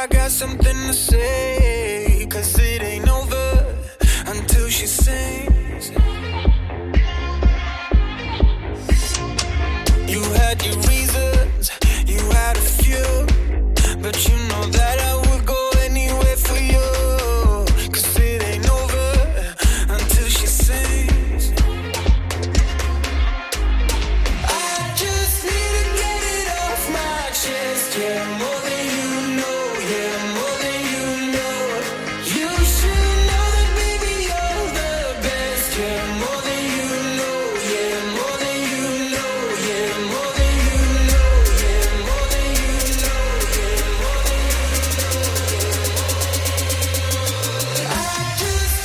I got something to say, 'cause it ain't over until she sings. You had your reasons, you had a few, but you know that I would go anywhere for you, 'cause it ain't over until she sings. I just need to get it off my chest, yeah, more than you know, yeah, more than you know. You should know that, baby, you're the best, yeah, more than you know, yeah, more than you know, yeah, more than you know, yeah, more than you know, yeah, more than you know, yeah. I just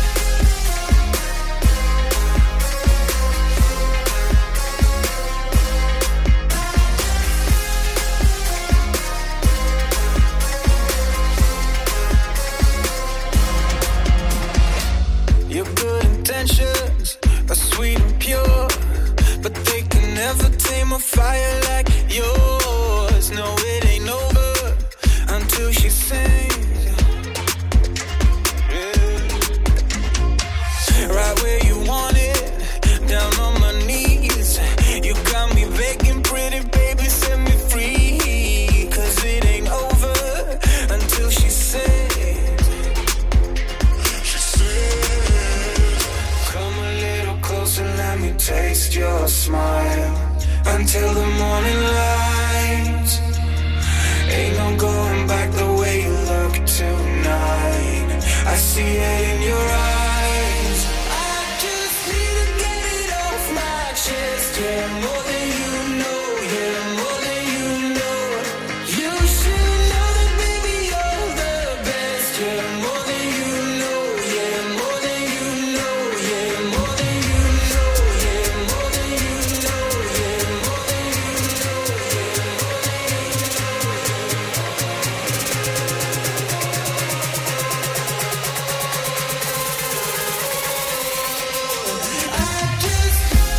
Your good intentions are sweet and pure, but they can never tame a fire like yours. No, it ain't over until she sings. Yeah. Right where you want it, down on my knees. You got me begging, pretty baby, set me free. 'Cause it ain't over until she sings. Come a little closer, let me taste your smile until the morning light. Ain't no going back the way you look tonight. I see it in your eyes. I just need to get it off my chest, yeah, more than you know, yeah, more than you know. You should know that, baby, you're the best, yeah, more than you know, yeah, more than you know, yeah, more than you know, yeah, more than you know, yeah, more than you I just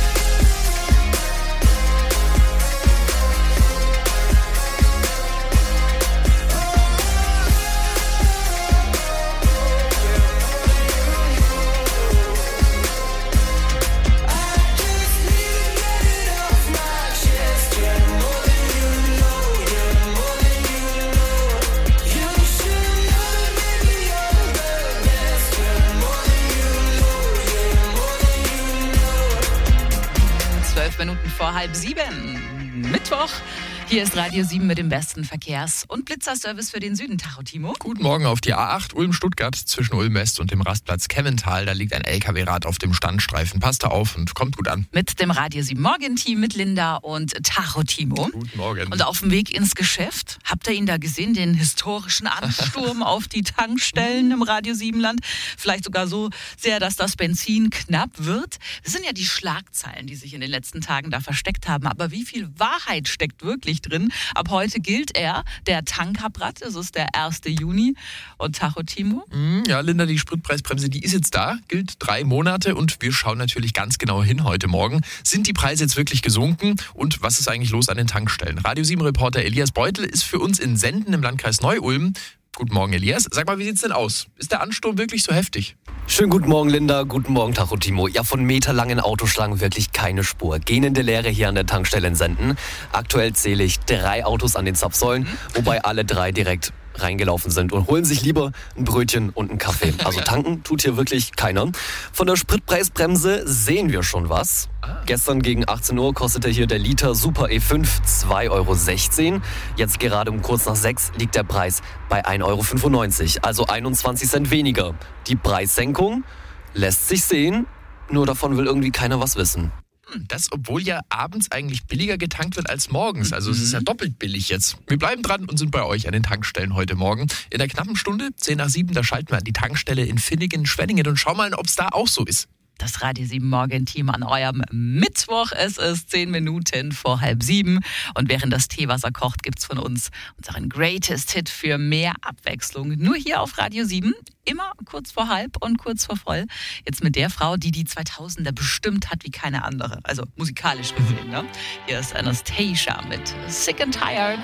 12 Minuten vor 6:30. Mittwoch. Hier ist Radio 7 mit dem besten Verkehrs- und Blitzerservice für den Süden. Tacho, Timo. Guten Morgen auf die A8 Ulm-Stuttgart zwischen Ulm-West und dem Rastplatz Kemmental. Da liegt ein LKW-Rad auf dem Standstreifen. Passt da auf und kommt gut an. Mit dem Radio 7 Morgen-Team mit Linda und Tacho, Timo. Guten Morgen. Und auf dem Weg ins Geschäft, habt ihr ihn da gesehen, den historischen Ansturm auf die Tankstellen im Radio 7-Land? Vielleicht sogar so sehr, dass das Benzin knapp wird. Das sind ja die Schlagzeilen, die sich in den letzten Tagen da versteckt haben. Aber wie viel Wahrheit steckt wirklich drin? Ab heute gilt der Tankrabatt. Es ist der 1. Juni. Und Tacho, Timo? Ja, Linda, die Spritpreisbremse, die ist jetzt da, gilt 3 Monate und wir schauen natürlich ganz genau hin heute Morgen. Sind die Preise jetzt wirklich gesunken und was ist eigentlich los an den Tankstellen? Radio 7-Reporter Elias Beutel ist für uns in Senden im Landkreis Neu-Ulm. Guten Morgen, Elias. Sag mal, wie sieht's denn aus? Ist der Ansturm wirklich so heftig? Schönen guten Morgen, Linda. Guten Morgen, Tacho, Timo. Ja, von meterlangen Autoschlangen wirklich keine Spur. Gähnende Leere hier an der Tankstelle in Senden. Aktuell zähle ich 3 Autos an den Zapfsäulen, wobei alle 3 direkt reingelaufen sind und holen sich lieber ein Brötchen und einen Kaffee. Also tanken tut hier wirklich keiner. Von der Spritpreisbremse sehen wir schon was. Gestern gegen 18 Uhr kostete hier der Liter Super E5 2,16 €. Jetzt gerade um kurz nach 6 liegt der Preis bei 1,95 €, also 21 Cent weniger. Die Preissenkung lässt sich sehen, nur davon will irgendwie keiner was wissen. Das, obwohl ja abends eigentlich billiger getankt wird als morgens. Also es ist ja doppelt billig jetzt. Wir bleiben dran und sind bei euch an den Tankstellen heute Morgen. In der knappen Stunde, 6:10, da schalten wir an die Tankstelle in Finnigen, Schwenningen und schauen mal, ob es da auch so ist. Das Radio 7 Morgenteam an eurem Mittwoch. Es ist 10 Minuten vor 6:30. Und während das Teewasser kocht, gibt's von uns unseren Greatest Hit für mehr Abwechslung. Nur hier auf Radio 7. Immer kurz vor halb und kurz vor voll. Jetzt mit der Frau, die 2000er bestimmt hat wie keine andere. Also musikalisch gesehen, ne? Hier ist Anastacia mit Sick and Tired.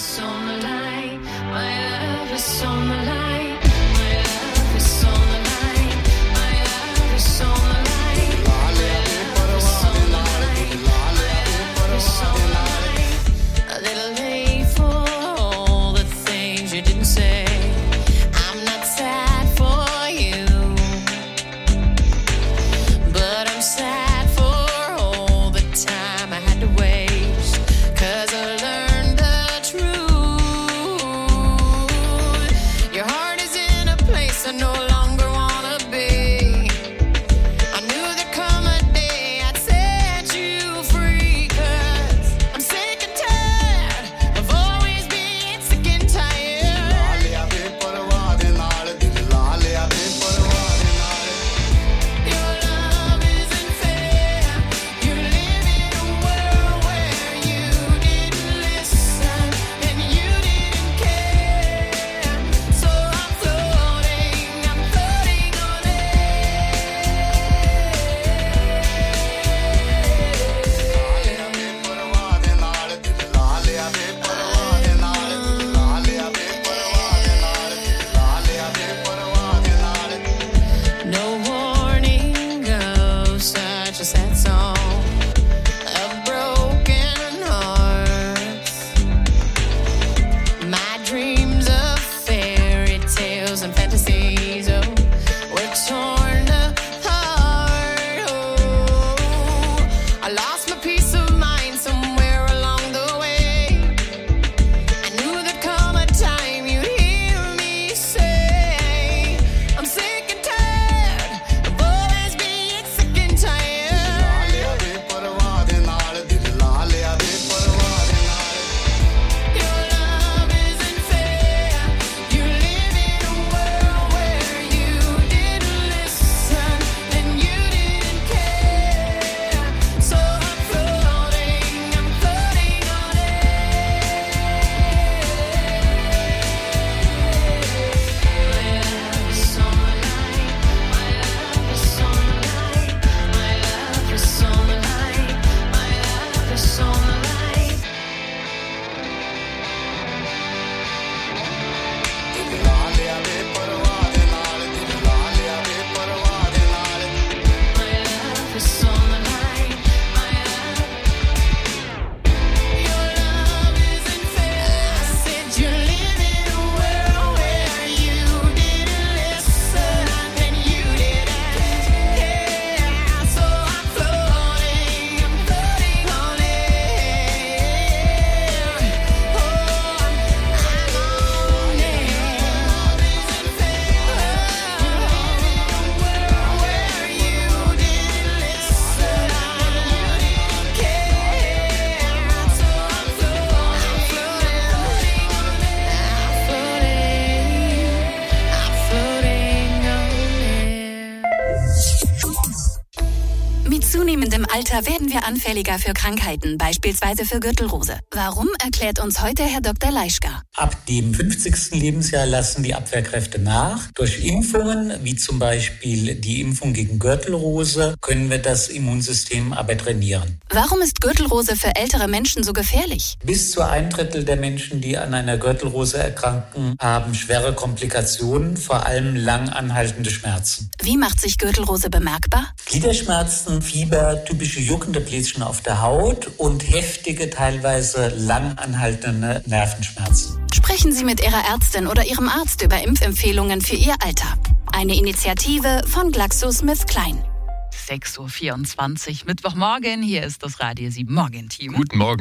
zunehmendem Alter werden wir anfälliger für Krankheiten, beispielsweise für Gürtelrose. Warum, erklärt uns heute Herr Dr. Leischka. Ab dem 50. Lebensjahr lassen die Abwehrkräfte nach. Durch Impfungen, wie zum Beispiel die Impfung gegen Gürtelrose, können wir das Immunsystem aber trainieren. Warum ist Gürtelrose für ältere Menschen so gefährlich? Bis zu 1/3 der Menschen, die an einer Gürtelrose erkranken, haben schwere Komplikationen, vor allem lang anhaltende Schmerzen. Wie macht sich Gürtelrose bemerkbar? Gliederschmerzen, Fieber, typische juckende Bläschen auf der Haut und heftige, teilweise lang anhaltende Nervenschmerzen. Sprechen Sie mit Ihrer Ärztin oder Ihrem Arzt über Impfempfehlungen für Ihr Alter. Eine Initiative von GlaxoSmithKline. 6:24 Uhr, Mittwochmorgen. Hier ist das Radio 7 Morgenteam. Guten Morgen.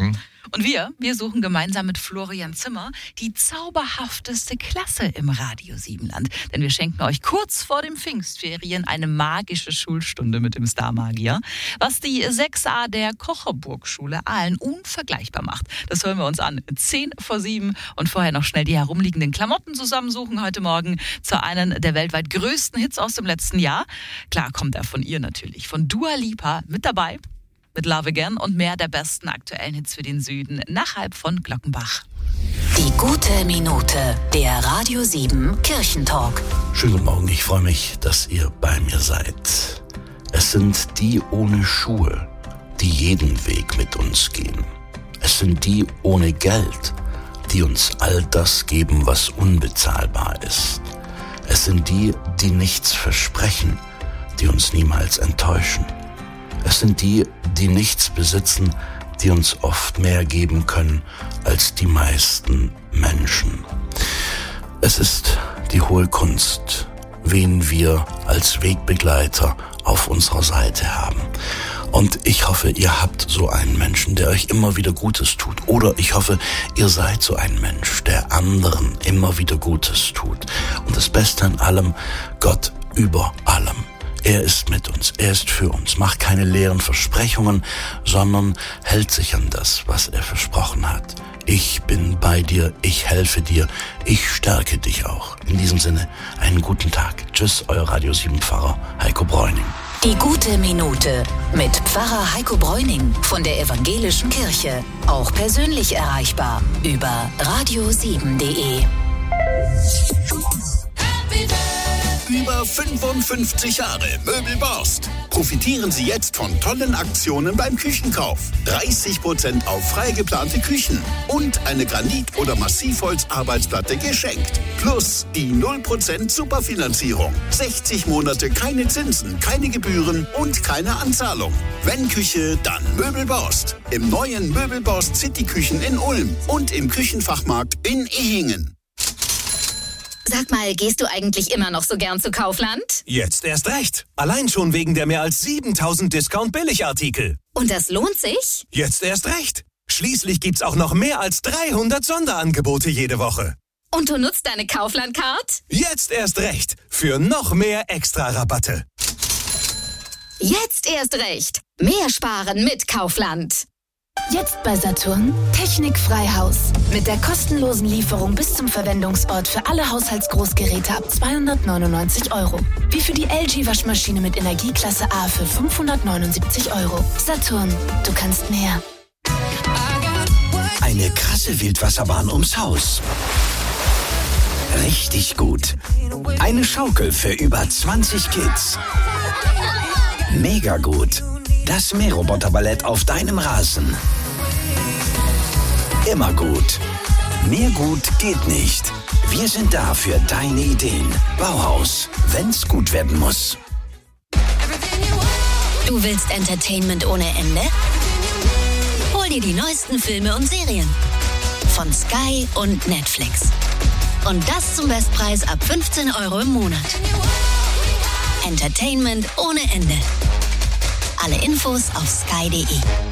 Und wir suchen gemeinsam mit Florian Zimmer die zauberhafteste Klasse im Radio Siebenland. Denn wir schenken euch kurz vor den Pfingstferien eine magische Schulstunde mit dem Star-Magier, was die 6a der Kocherburg-Schule Aalen unvergleichbar macht. Das hören wir uns an. 6:50 und vorher noch schnell die herumliegenden Klamotten zusammensuchen heute Morgen zu einem der weltweit größten Hits aus dem letzten Jahr. Klar kommt er von ihr natürlich, von Dua Lipa mit dabei. Mit Love Again und mehr der besten aktuellen Hits für den Süden nach halb von Glockenbach. Die gute Minute, der Radio 7 Kirchentalk. Schönen guten Morgen, ich freue mich, dass ihr bei mir seid. Es sind die ohne Schuhe, die jeden Weg mit uns gehen. Es sind die ohne Geld, die uns all das geben, was unbezahlbar ist. Es sind die, die nichts versprechen, die uns niemals enttäuschen. Es sind die, die nichts besitzen, die uns oft mehr geben können als die meisten Menschen. Es ist die hohe Kunst, wen wir als Wegbegleiter auf unserer Seite haben. Und ich hoffe, ihr habt so einen Menschen, der euch immer wieder Gutes tut. Oder ich hoffe, ihr seid so ein Mensch, der anderen immer wieder Gutes tut. Und das Beste an allem, Gott über allem. Er ist mit uns, er ist für uns, macht keine leeren Versprechungen, sondern hält sich an das, was er versprochen hat. Ich bin bei dir, ich helfe dir, ich stärke dich auch. In diesem Sinne, einen guten Tag. Tschüss, euer Radio 7 Pfarrer Heiko Bräuning. Die gute Minute mit Pfarrer Heiko Bräuning von der Evangelischen Kirche. Auch persönlich erreichbar über radio7.de. Über 55 Jahre Möbelborst. Profitieren Sie jetzt von tollen Aktionen beim Küchenkauf. 30% auf frei geplante Küchen und eine Granit- oder Massivholz-Arbeitsplatte geschenkt. Plus die 0% Superfinanzierung. 60 Monate keine Zinsen, keine Gebühren und keine Anzahlung. Wenn Küche, dann Möbelborst. Im neuen Möbelborst City Küchen in Ulm und im Küchenfachmarkt in Ehingen. Sag mal, gehst du eigentlich immer noch so gern zu Kaufland? Jetzt erst recht. Allein schon wegen der mehr als 7000 Discount-Billigartikel. Und das lohnt sich? Jetzt erst recht. Schließlich gibt's auch noch mehr als 300 Sonderangebote jede Woche. Und du nutzt deine Kaufland-Card? Jetzt erst recht. Für noch mehr Extra-Rabatte. Jetzt erst recht. Mehr sparen mit Kaufland. Jetzt bei Saturn Technik-Freihaus. Mit der kostenlosen Lieferung bis zum Verwendungsort für alle Haushaltsgroßgeräte ab 299 €. Wie für die LG-Waschmaschine mit Energieklasse A für 579 €. Saturn, du kannst mehr. Eine krasse Wildwasserbahn ums Haus. Richtig gut. Eine Schaukel für über 20 Kids. Mega gut. Das Mähroboterballett auf deinem Rasen. Immer gut. Mehr gut geht nicht. Wir sind da für deine Ideen. Bauhaus, wenn's gut werden muss. Du willst Entertainment ohne Ende? Hol dir die neuesten Filme und Serien. Von Sky und Netflix. Und das zum Bestpreis ab 15 € im Monat. Entertainment ohne Ende. Alle Infos auf sky.de.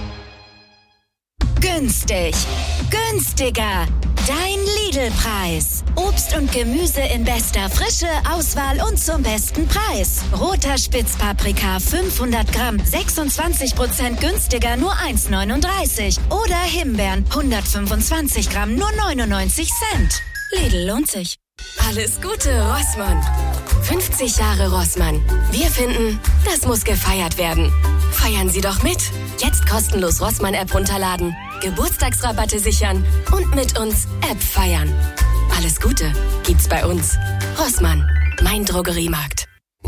Günstig. Günstiger. Dein Lidl-Preis. Obst und Gemüse in bester Frische, Auswahl und zum besten Preis. Roter Spitzpaprika 500 Gramm, 26% günstiger, nur 1,39. Oder Himbeeren 125 Gramm, nur 99 Cent. Lidl lohnt sich. Alles Gute, Rossmann. 50 Jahre Rossmann. Wir finden, das muss gefeiert werden. Feiern Sie doch mit. Jetzt kostenlos Rossmann-App runterladen, Geburtstagsrabatte sichern und mit uns App feiern. Alles Gute gibt's bei uns. Rossmann, mein Drogeriemarkt.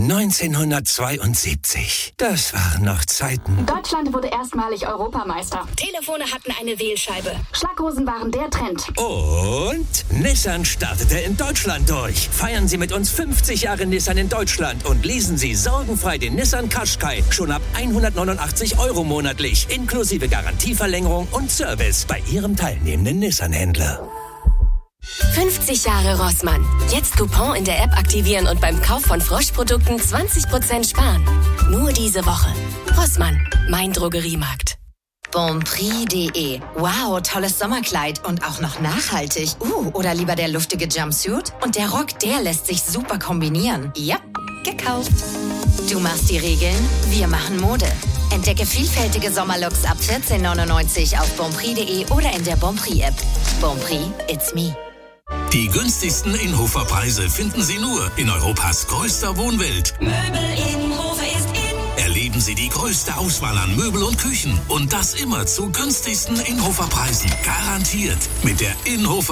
1972. Das waren noch Zeiten. Deutschland wurde erstmalig Europameister. Telefone hatten eine Wählscheibe. Schlaghosen waren der Trend. Und Nissan startete in Deutschland durch. Feiern Sie mit uns 50 Jahre Nissan in Deutschland und leasen Sie sorgenfrei den Nissan Qashqai schon ab 189 € monatlich, inklusive Garantieverlängerung und Service bei Ihrem teilnehmenden Nissan-Händler. 50 Jahre Rossmann. Jetzt Coupon in der App aktivieren und beim Kauf von Frosch-Produkten 20% sparen. Nur diese Woche. Rossmann, mein Drogeriemarkt. Bonprix.de. Wow, tolles Sommerkleid und auch noch nachhaltig. Oder lieber der luftige Jumpsuit? Und der Rock, der lässt sich super kombinieren. Ja, gekauft. Du machst die Regeln, wir machen Mode. Entdecke vielfältige Sommerlooks ab 14,99 auf Bonprix.de oder in der Bonprix-App. Bonprix, it's me. Die günstigsten Inhofer-Preise finden Sie nur in Europas größter Wohnwelt. Möbel Innenhof ist in. Erleben Sie die größte Auswahl an Möbel und Küchen. Und das immer zu günstigsten Inhofer-Preisen. Garantiert. Mit der Inhofer